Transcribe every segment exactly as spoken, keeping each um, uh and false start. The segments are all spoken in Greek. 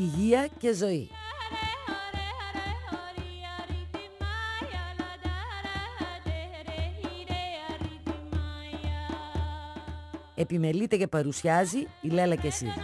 υγεία και ζωή. Επιμελείται και παρουσιάζει η Λέλα Κεσίδη.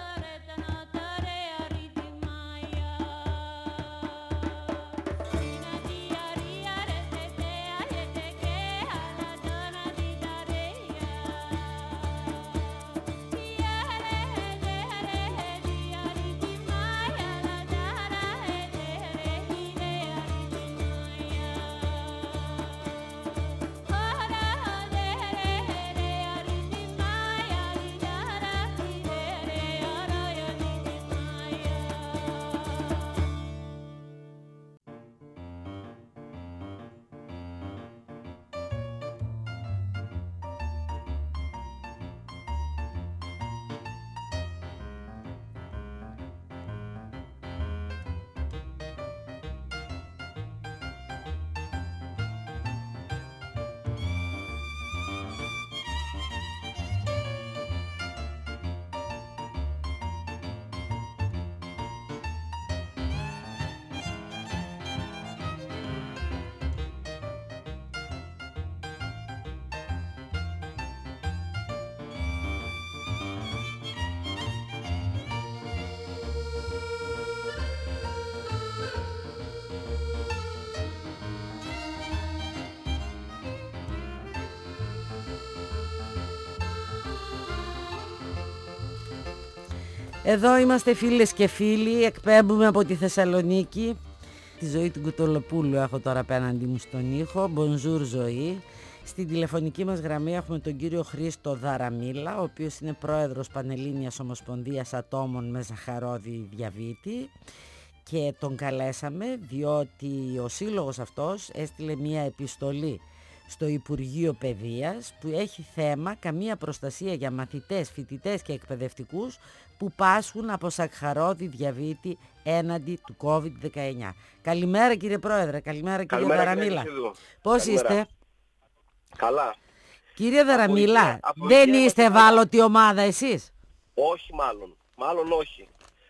Εδώ είμαστε φίλες και φίλοι, εκπέμπουμε από τη Θεσσαλονίκη. Τη Ζωή του Κουτολοπούλου έχω τώρα απέναντι μου στον ήχο. Bonjour Ζωή. Στην τηλεφωνική μας γραμμή έχουμε τον κύριο Χρήστο Δαραμίλα, ο οποίος είναι πρόεδρος Πανελλήνιας Ομοσπονδίας Ατόμων με Ζαχαρόδι Διαβήτη. Και τον καλέσαμε διότι ο σύλλογος αυτός έστειλε μια επιστολή στο Υπουργείο Παιδείας που έχει θέμα καμία προστασία για μαθητές, φοιτητές και εκπαιδευτικούς που πάσχουν από σακχαρόδι διαβήτη έναντι του κόβιντ δεκαεννιά. Καλημέρα κύριε Πρόεδρε, καλημέρα κύριε Δαραμίλα. Πώς καλημέρα. Είστε? Καλά. Κύριε Δαραμίλα, δεν είστε ευάλωτη ομάδα εσείς? Όχι μάλλον, μάλλον όχι.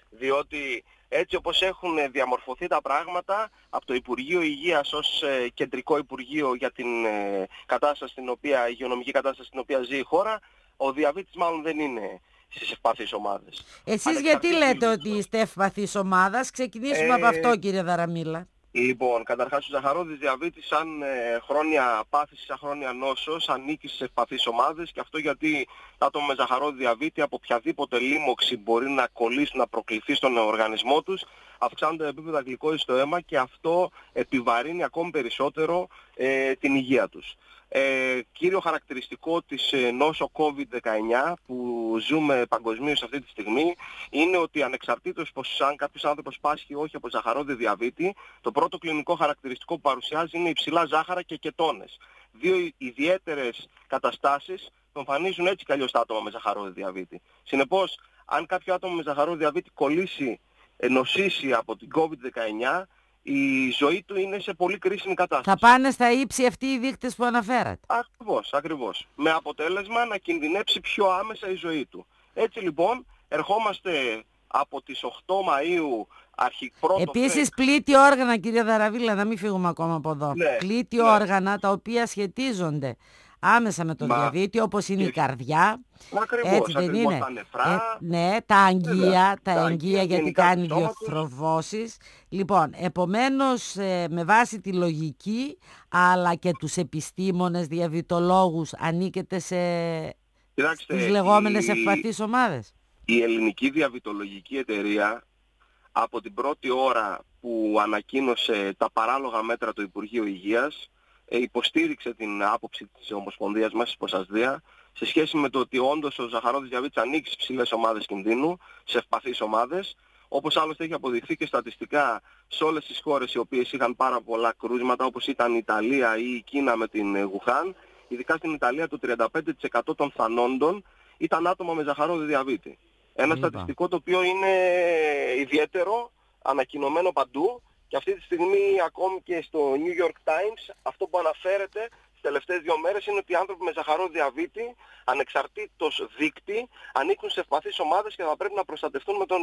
Διότι έτσι όπως έχουν διαμορφωθεί τα πράγματα από το Υπουργείο Υγείας ως ε, κεντρικό Υπουργείο για την ε, κατάσταση στην οποία, υγειονομική κατάσταση στην οποία ζει η χώρα, ο διαβήτης μάλλον δεν είναι στις ευπαθείς ομάδες. Εσείς γιατί λέτε ότι είστε ευπαθείς ομάδας? Ξεκινήσουμε ε, από αυτό κύριε Δαραμίλα. Λοιπόν, καταρχάς ο ζαχαρόδης διαβήτης σαν ε, χρόνια πάθηση, σαν χρόνια νόσος ανήκει στις ευπαθείς ομάδες και αυτό γιατί τα άτομα με ζαχαρόδη διαβήτη από οποιαδήποτε λίμωξη μπορεί να κολλήσουν, να προκληθεί στον οργανισμό τους, αυξάνονται επίπεδα γλυκόζης στο αίμα και αυτό επιβαρύνει ακόμη περισσότερο ε, την υγεία τους. Ε, κύριο χαρακτηριστικό της ε, νόσο κόβιντ δεκαεννιά που ζούμε παγκοσμίως αυτή τη στιγμή είναι ότι ανεξαρτήτως πως αν κάποιος άνθρωπος πάσχει όχι από ζαχαρόδι διαβήτη, το πρώτο κλινικό χαρακτηριστικό που παρουσιάζει είναι υψηλά ζάχαρα και κετώνες. Δύο ιδιαίτερες καταστάσεις που εμφανίζουν έτσι κι αλλιώς τα άτομα με ζαχαρόδι διαβήτη. Συνεπώς, αν κάποιο άτομο με ζαχαρόδι διαβήτη κολλήσει, ε, νοσήσει από την κόβιντ δεκαεννιά, η ζωή του είναι σε πολύ κρίσιμη κατάσταση. Θα πάνε στα ύψη αυτοί οι δείκτες που αναφέρατε. Ακριβώς, ακριβώς. Με αποτέλεσμα να κινδυνεύσει πιο άμεσα η ζωή του. Έτσι λοιπόν, ερχόμαστε από τις οκτώ Μαΐου αρχικρότο... Επίσης πλήττει όργανα κύριε Δαραβίλα, να μην φύγουμε ακόμα από εδώ. Ναι, πλήττει ναι. όργανα τα οποία σχετίζονται άμεσα με τον Μα... διαβήτη, όπως είναι η καρδιά. Ακριβώς, έτσι δεν ακριβώς, είναι? τα νεφρά. Ε, ναι, τα αγγεία, τα, τα αγγεία γιατί κάνει διοθροβώσεις. Λοιπόν, επομένως ε, με βάση τη λογική αλλά και τους επιστήμονες διαβητολόγους ανήκετε σε Κοιτάξτε, τις λεγόμενες η... ευπαθείς ομάδες. Η Ελληνική Διαβητολογική Εταιρεία από την πρώτη ώρα που ανακοίνωσε τα παράλογα μέτρα του Υπουργείου Υγείας υποστήριξε την άποψη της Ομοσπονδίας μας, της Ποσασδία, σε σχέση με το ότι όντως ο ζαχαρόδης διαβήτης ανήκει στις ψηλές ομάδες κινδύνου, σε ευπαθείς ομάδες, όπως άλλωστε έχει αποδειχθεί και στατιστικά σε όλες τις χώρες οι οποίες είχαν πάρα πολλά κρούσματα, όπως ήταν η Ιταλία ή η Κίνα με την Γουχάν. Ειδικά στην Ιταλία το τριάντα πέντε τοις εκατό των θανόντων ήταν άτομα με ζαχαρόδη διαβήτη. Ένα Είπα. στατιστικό το οποίο είναι ιδιαίτερο, ανακοινωμένο παντού. Και αυτή τη στιγμή ακόμη και στο New York Times αυτό που αναφέρεται τις τελευταίες δύο μέρες είναι ότι οι άνθρωποι με ζαχαρόδι διαβήτη ανεξαρτήτως δείκτη ανήκουν σε ευπαθείς ομάδες και θα πρέπει να προστατευτούν με τον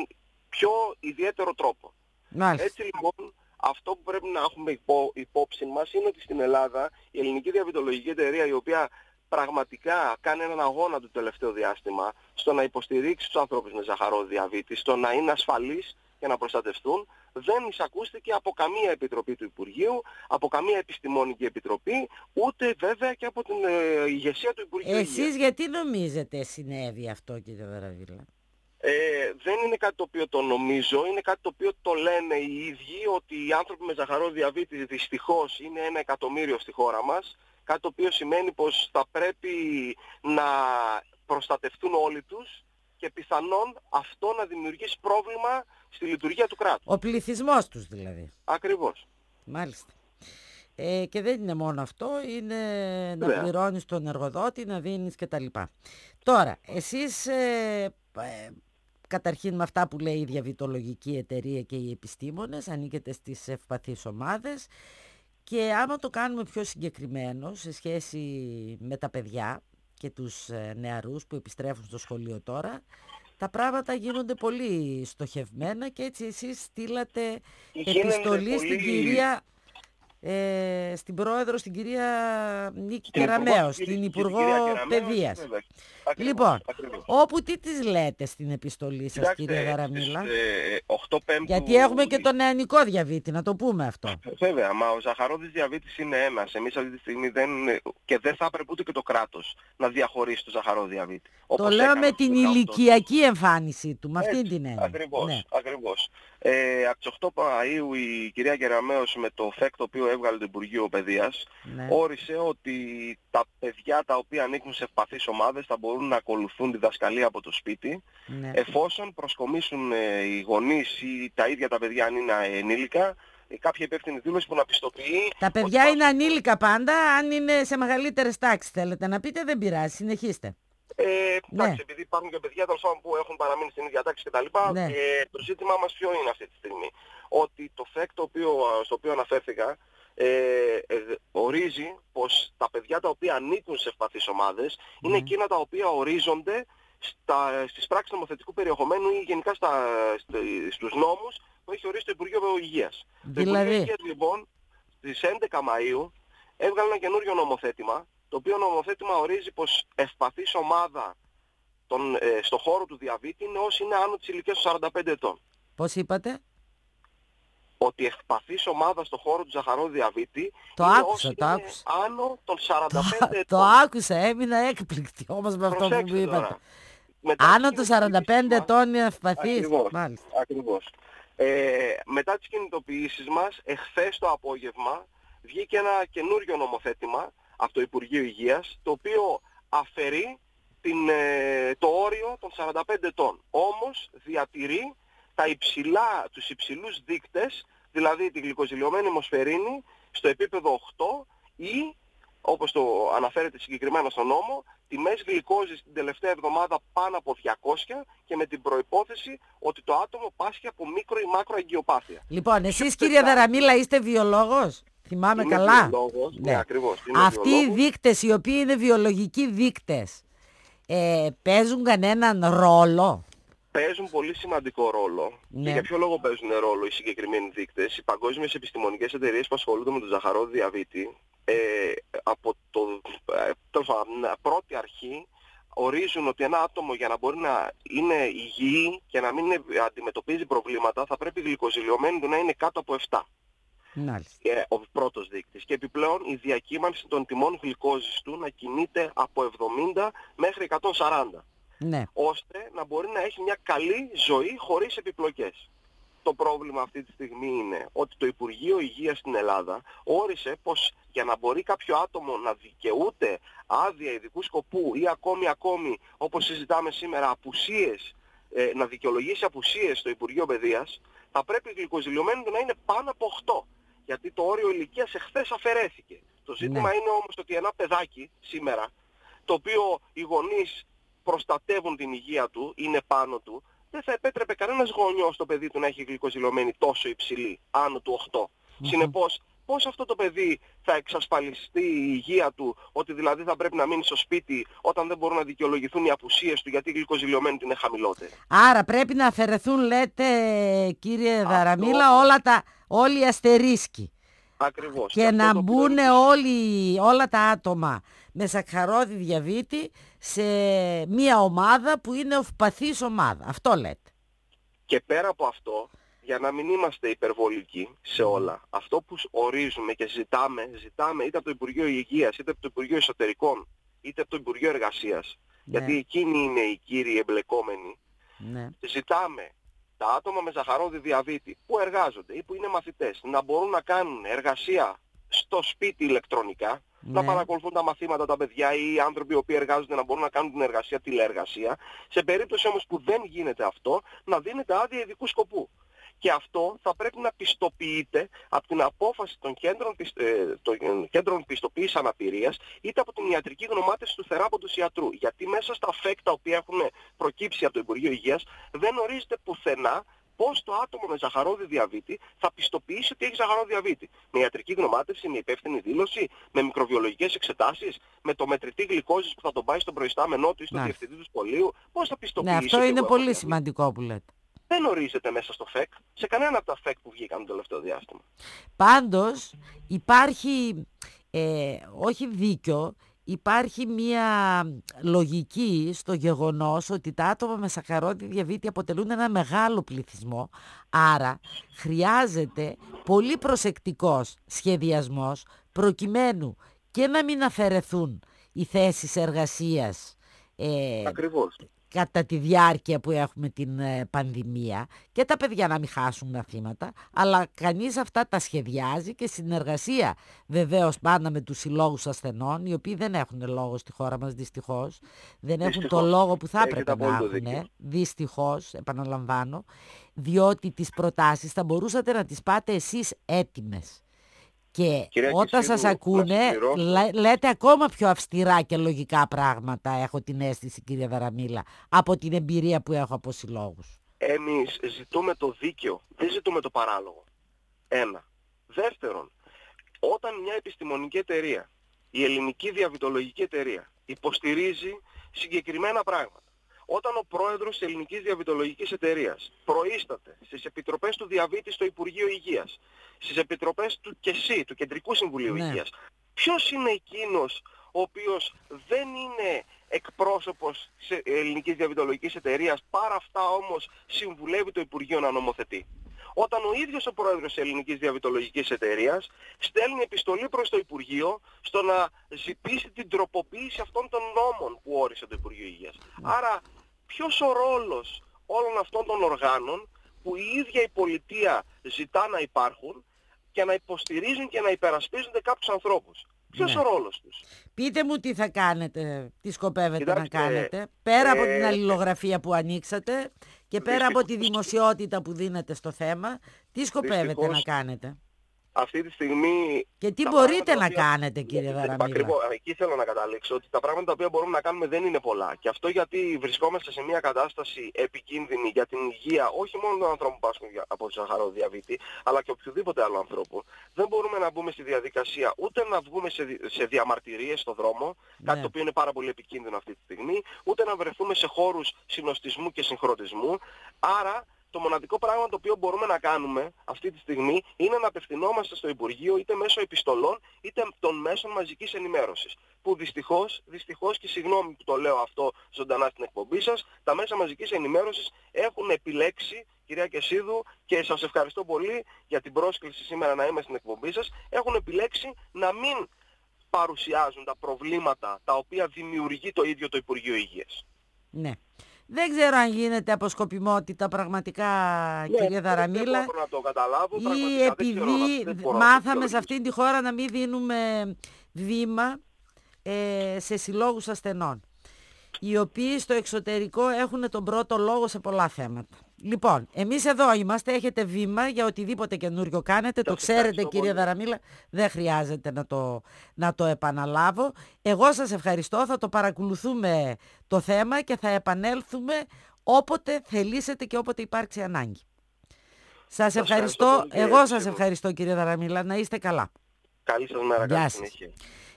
πιο ιδιαίτερο τρόπο. Μάλιστα. Έτσι λοιπόν, αυτό που πρέπει να έχουμε υπό, υπόψη μας είναι ότι στην Ελλάδα η Ελληνική Διαβητολογική Εταιρεία, η οποία πραγματικά κάνει έναν αγώνα το τελευταίο διάστημα στο να υποστηρίξει τους ανθρώπους με ζαχαρόδι διαβήτη, στο να είναι ασφαλείς και να προστατευτούν, δεν εισακούστηκε από καμία επιτροπή του Υπουργείου, από καμία επιστημονική επιτροπή, ούτε βέβαια και από την ε, ηγεσία του Υπουργείου Εσείς Υγείας. γιατί νομίζετε συνέβη αυτό, κύριε Δαραβίλα? Ε, δεν είναι κάτι το οποίο το νομίζω, είναι κάτι το οποίο το λένε οι ίδιοι, ότι οι άνθρωποι με ζαχαρόδι διαβήτη δυστυχώς είναι ένα εκατομμύριο στη χώρα μας, κάτι το οποίο σημαίνει πως θα πρέπει να προστατευτούν όλοι τους και πιθανόν αυτό να δημιουργήσει πρόβλημα στη λειτουργία του κράτους. Ο πληθυσμός τους δηλαδή. Ακριβώς. Μάλιστα. Ε, και δεν είναι μόνο αυτό, είναι να Βέβαια. πληρώνεις τον εργοδότη, να δίνεις κτλ. Τώρα, εσείς ε, ε, καταρχήν με αυτά που λέει η Διαβητολογική Εταιρεία και οι επιστήμονες ανήκετε στις ευπαθείς ομάδες, και άμα το κάνουμε πιο συγκεκριμένο σε σχέση με τα παιδιά και τους ε, νεαρούς που επιστρέφουν στο σχολείο τώρα, τα πράγματα γίνονται πολύ στοχευμένα, και έτσι εσείς στείλατε Γίνεται επιστολή πολύ... στην κυρία, ε, στην πρόεδρο, στην κυρία Νίκη Στην Κεραμέως, Υπουργό, στην την Υπουργό κυρία Κεραμέως, Παιδείας. βέβαια. Ακριβώς, Λοιπόν, ακριβώς. όπου τι τις λέτε στην επιστολή σας, Κοιτάξτε, κυρία Γαραμίλα? στις, ε, οκτώ Πέμπτου... Γιατί έχουμε και το νεανικό διαβήτη, να το πούμε αυτό. Βέβαια, μα ο ζαχαρόδης διαβήτης είναι ένας. Εμείς αυτή τη στιγμή δεν... και δεν θα έπρεπε ούτε και το κράτος να διαχωρίσει το ζαχαρόδη διαβήτη. Το λέω με την ηλικιακή εμφάνιση του, με αυτήν την έννοια. Ακριβώς, Ναι. ακριβώς. Ε, από τις οκτώ Μαΐου η κυρία Κεραμέως με το ΦΕΚ το οποίο έβγαλε το Υπουργείο Παιδείας, Ναι. όρισε ότι τα παιδιά τα οποία ανήκουν σε ευπαθείς ομάδες θα μπορούν να ακολουθούν τη διδασκαλία από το σπίτι, Ναι. εφόσον προσκομίσουν ε, οι γονείς ή τα ίδια τα παιδιά αν είναι ενήλικα, ε, κάποια υπεύθυνη δήλωση που να πιστοποιεί... Τα παιδιά ότι... είναι ανήλικα πάντα, αν είναι σε μεγαλύτερες τάξεις θέλετε να πείτε, δεν πειράζει, συνεχίστε. Ε, Ναι. εντάξει, επειδή υπάρχουν και παιδιά τέλος πάντων που έχουν παραμείνει στην ίδια τάξη κτλ. Ναι. Ε, το ζήτημά μας ποιο είναι αυτή τη στιγμή? Ότι το ΦΕΚ το οποίο, στο οποίο αναφέρθηκα ε, ε, ορίζει πως τα παιδιά τα οποία ανήκουν σε ευπαθείς ομάδες Ναι. είναι εκείνα τα οποία ορίζονται στα, στις πράξεις νομοθετικού περιεχομένου ή γενικά στα, στα, στους νόμους που έχει ορίσει το Υπουργείο Υγείας. Το Δηλαδή? Υπουργείο Υγείας λοιπόν στις έντεκα Μαΐου έβγαλε ένα καινούριο νομοθέτημα, το οποίο νομοθέτημα ορίζει πως ευπαθής ομάδα τον, ε, στο χώρο του διαβήτη είναι όσοι είναι άνω της ηλικίας των σαράντα πέντε ετών. Πώς είπατε? Ότι ευπαθής ομάδα στο χώρο του ζαχαρόδι διαβήτη Το είναι άκουσα, όσοι το είναι άκουσα. άνω των σαράντα πέντε Το ετών. άκουσα, έμεινα έκπληκτη όμως με αυτό που Προσέξτε μου είπατε. τώρα. Μετά Άνω τις των σαράντα πέντε κινητοποιήσεις μας- ετών είναι ευπαθής. Ακριβώς, Μάλιστα. ακριβώς. Ε, μετά τις κινητοποιήσεις μας, εχθές το απόγευμα, βγήκε ένα καινούριο νομοθέτημα από το Υπουργείο Υγείας, το οποίο αφαιρεί την, ε, το όριο των σαράντα πέντε ετών. Όμως διατηρεί τα υψηλά, τους υψηλούς δείκτες, δηλαδή τη γλυκοζηλιωμένη αιμοσφαιρίνη στο επίπεδο οκτώ ή, όπως το αναφέρεται συγκεκριμένα στον νόμο, τιμές γλυκόζης την τελευταία εβδομάδα πάνω από διακόσια και με την προϋπόθεση ότι το άτομο πάσχει από μικρο ή μάκρο αγκιοπάθεια. Λοιπόν, εσείς κύριε Δαραμίλα είστε βιολόγος? Θυμάμαι Είμαι καλά. βιολόγος, ναι, Ναι. ακριβώς. Είμαι Αυτοί οι βιολόγος. δείκτες, οι οποίοι είναι βιολογικοί δείκτες, ε, παίζουν κανέναν ρόλο? Παίζουν πολύ σημαντικό ρόλο. Ναι. Και για ποιο λόγο παίζουν ρόλο οι συγκεκριμένοι δείκτες? Οι παγκόσμιες επιστημονικές εταιρείες που ασχολούνται με τον ζαχαρόδι διαβήτη, ε, από το ε, τέλος πάντων, πρώτη αρχή ορίζουν ότι ένα άτομο για να μπορεί να είναι υγιή και να μην αντιμετωπίζει προβλήματα θα πρέπει η γλυκοζηλιωμένη του να είναι κάτω από επτά. Μάλιστα. Ε, ο πρώτος δείκτης. Και επιπλέον η διακύμανση των τιμών γλυκόζης του να κινείται από εβδομήντα μέχρι εκατόν σαράντα. Ναι. Ώστε να μπορεί να έχει μια καλή ζωή χωρίς επιπλοκές. Το πρόβλημα αυτή τη στιγμή είναι ότι το Υπουργείο Υγείας στην Ελλάδα όρισε πως για να μπορεί κάποιο άτομο να δικαιούται άδεια ειδικού σκοπού ή ακόμη ακόμη όπως συζητάμε σήμερα απουσίες, ε, να δικαιολογήσει απουσίες στο Υπουργείο Παιδείας, θα πρέπει η γλυκοζηλιωμένη του να είναι πάνω από οκτώ. Γιατί το όριο ηλικίας εχθές αφαιρέθηκε. Το ζήτημα Ναι. είναι όμως ότι ένα παιδάκι σήμερα, το οποίο οι γονείς προστατεύουν την υγεία του, είναι πάνω του, δεν θα επέτρεπε κανένας γονιός το παιδί του να έχει γλυκοζηλωμένη τόσο υψηλή, άνω του οκτώ. Mm-hmm. Συνεπώς, πώς αυτό το παιδί θα εξασφαλιστεί η υγεία του, ότι δηλαδή θα πρέπει να μείνει στο σπίτι όταν δεν μπορούν να δικαιολογηθούν οι απουσίες του γιατί η γλυκοζηλιομένη του είναι χαμηλότερη. Άρα πρέπει να αφαιρεθούν, λέτε κύριε Αυτό... Δαραμίλα, όλα τα, όλοι οι αστερίσκοι. Ακριβώς. Και, και να μπουν δεν... όλοι, όλα τα άτομα με σακχαρώδη διαβήτη σε μία ομάδα που είναι ευπαθής ομάδα. Αυτό λέτε. Και πέρα από αυτό, για να μην είμαστε υπερβολικοί σε όλα, αυτό που ορίζουμε και ζητάμε, ζητάμε είτε από το Υπουργείο Υγείας, είτε από το Υπουργείο Εσωτερικών, είτε από το Υπουργείο Εργασίας, ναι. γιατί εκείνοι είναι οι κύριοι εμπλεκόμενοι, ναι. ζητάμε τα άτομα με ζαχαρώδη διαβήτη που εργάζονται ή που είναι μαθητές να μπορούν να κάνουν εργασία στο σπίτι ηλεκτρονικά, ναι. να παρακολουθούν τα μαθήματα τα παιδιά ή οι άνθρωποι οι οποίοι εργάζονται να μπορούν να κάνουν την εργασία τηλεεργασία. Σε περίπτωση όμως που δεν γίνεται αυτό, να δίνεται άδεια ειδικού σκοπού. Και αυτό θα πρέπει να πιστοποιείται από την απόφαση των κέντρων, ε, των κέντρων πιστοποίησης αναπηρίας είτε από την ιατρική γνωμάτευση του θεράποντος ιατρού. Γιατί μέσα στα φεκ τα οποία έχουν προκύψει από το Υπουργείο Υγείας δεν ορίζεται πουθενά πώς το άτομο με ζαχαρώδη διαβήτη θα πιστοποιήσει ότι έχει ζαχαρώδη διαβήτη. Με ιατρική γνωμάτευση, με υπεύθυνη δήλωση, με μικροβιολογικές εξετάσεις, με το μετρητή γλυκόζης που θα τον πάει στον προϊστάμενό του ή στον διευθυντή του σχολείου. Πώς θα πιστοποιήσει? Ναι, αυτό είναι πολύ σημαντικό που λέτε. Δεν ορίζεται μέσα στο φεκ, σε κανένα από τα φεκ που βγήκαν το τελευταίο διάστημα. Πάντως υπάρχει, ε, όχι δίκιο, υπάρχει μια λογική στο γεγονός ότι τα άτομα με σακχαρώδη διαβήτη αποτελούν ένα μεγάλο πληθυσμό, άρα χρειάζεται πολύ προσεκτικός σχεδιασμός προκειμένου και να μην αφαιρεθούν οι θέσεις εργασίας. Ε, Ακριβώς. Κατά τη διάρκεια που έχουμε την ε, πανδημία και τα παιδιά να μην χάσουν μαθήματα, αλλά κανείς αυτά τα σχεδιάζει και συνεργασία βεβαίως πάντα με τους συλλόγους ασθενών, οι οποίοι δεν έχουν λόγο στη χώρα μας δυστυχώς, δεν έχουν δυστυχώς. το λόγο που θα έπρεπε να έχουν, δυστυχώς επαναλαμβάνω, διότι τις προτάσεις θα μπορούσατε να τις πάτε εσείς έτοιμες. Και κυρία όταν σας ακούνε λέ, λέτε ακόμα πιο αυστηρά και λογικά πράγματα, έχω την αίσθηση κύριε Δαραμίλα, από την εμπειρία που έχω από συλλόγους. Εμείς ζητούμε το δίκαιο, δεν ζητούμε το παράλογο. Ένα. Δεύτερον, όταν μια επιστημονική εταιρεία, η Ελληνική Διαβητολογική Εταιρεία, υποστηρίζει συγκεκριμένα πράγματα, όταν ο πρόεδρος της Ελληνικής Διαβητολογικής Εταιρείας προείσταται στις επιτροπές του διαβήτη στο Υπουργείο Υγείας, στις επιτροπές του ΚΕΣΥ, του Κεντρικού Συμβουλίου ναι. Υγείας, ποιος είναι εκείνος ο οποίος δεν είναι εκπρόσωπος της Ελληνικής Διαβητολογικής Εταιρείας, παρά αυτά όμως συμβουλεύει το Υπουργείο να νομοθετεί? Όταν ο ίδιος ο πρόεδρος της Ελληνικής Διαβητολογικής Εταιρείας στέλνει επιστολή προς το Υπουργείο στο να ζητήσει την τροποποίηση αυτών των νόμων που όρισε το Υπουργείο Υγείας. Άρα ποιος ο ρόλος όλων αυτών των οργάνων που η ίδια η πολιτεία ζητά να υπάρχουν και να υποστηρίζουν και να υπερασπίζονται κάποιους ανθρώπους? Ποιος ναι. ο ρόλος τους? Πείτε μου τι θα κάνετε, τι σκοπεύετε Κοιτάξτε, να κάνετε, πέρα ε, από την αλληλογραφία που ανοίξατε και πέρα δυστυχώς. από τη δημοσιότητα που δίνετε στο θέμα, τι σκοπεύετε δυστυχώς. να κάνετε? Αυτή τη στιγμή... Και τι μπορείτε να οποία... κάνετε κύριε Δαραμίλα? Ακριβώς, εκεί θέλω να καταλήξω, ότι τα πράγματα τα οποία μπορούμε να κάνουμε δεν είναι πολλά. Και αυτό γιατί βρισκόμαστε σε μια κατάσταση επικίνδυνη για την υγεία, όχι μόνο των ανθρώπων που πάσχουν από ζαχαρώδη διαβήτη, αλλά και οποιοδήποτε άλλο ανθρώπου. Δεν μπορούμε να μπούμε στη διαδικασία ούτε να βγούμε σε, σε διαμαρτυρίες στον δρόμο, ναι. κάτι το οποίο είναι πάρα πολύ επικίνδυνο αυτή τη στιγμή, ούτε να βρεθούμε σε χώρους συνοστισμού και συγχρονισμού. Άρα το μοναδικό πράγμα το οποίο μπορούμε να κάνουμε αυτή τη στιγμή είναι να απευθυνόμαστε στο Υπουργείο είτε μέσω επιστολών είτε των μέσων μαζικής ενημέρωσης. Που δυστυχώς, δυστυχώς και συγγνώμη που το λέω αυτό ζωντανά στην εκπομπή σας, τα μέσα μαζικής ενημέρωσης έχουν επιλέξει, κυρία Κεσίδου, και σας ευχαριστώ πολύ για την πρόσκληση σήμερα να είμαι στην εκπομπή σας, έχουν επιλέξει να μην παρουσιάζουν τα προβλήματα τα οποία δημιουργεί το ίδιο το Υπουργείο Υγείας. Ναι. Δεν ξέρω αν γίνεται από σκοπιμότητα πραγματικά, ναι, κύριε Δαραμίλα, δεν μπορώ να το καταλάβω, ή επειδή δεν ξέρω, μάθαμε δεν σε αυτήν τη χώρα να μην δίνουμε βήμα ε, σε συλλόγους ασθενών, οι οποίοι στο εξωτερικό έχουν τον πρώτο λόγο σε πολλά θέματα. Λοιπόν, εμείς εδώ είμαστε, έχετε βήμα για οτιδήποτε καινούριο κάνετε, το ξέρετε κύριε Δαραμίλα, δεν χρειάζεται να το, να το επαναλάβω. Εγώ σας ευχαριστώ, θα το παρακολουθούμε το θέμα και θα επανέλθουμε όποτε θελήσετε και όποτε υπάρξει ανάγκη. Σας ευχαριστώ. ευχαριστώ πολύ, Εγώ σας Σίγουρα. ευχαριστώ κύριε Δαραμίλα. Να είστε καλά. Καλή σας μέρα. Γεια Καλή σας. συνέχεια.